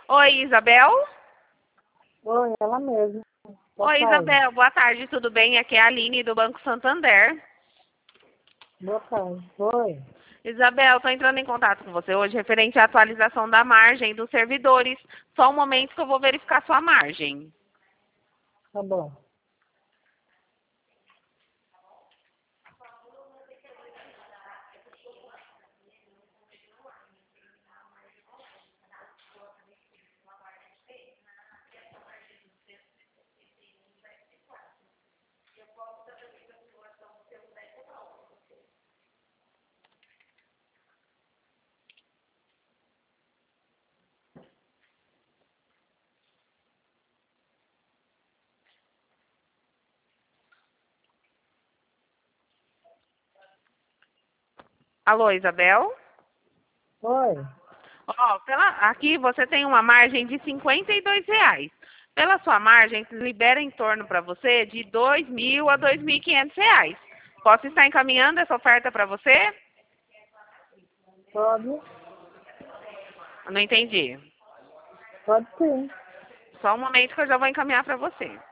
Oi, Isabel? Oi, ela mesma. Boa Oi, tarde. Isabel. Boa tarde, tudo bem? Aqui é a Aline do Banco Santander. Boa tarde. Oi. Isabel, estou entrando em contato com você hoje referente à atualização da margem dos servidores. Só um momento que eu vou verificar sua margem. Tá bom. Alô, Isabel? Oi. Aqui você tem uma margem de R$ 52. Pela sua margem, libera em torno para você de R$ 2.000 a R$ 2.500. Posso estar encaminhando essa oferta para você? Pode? Não entendi. Pode sim. Só um momento que eu já vou encaminhar para você.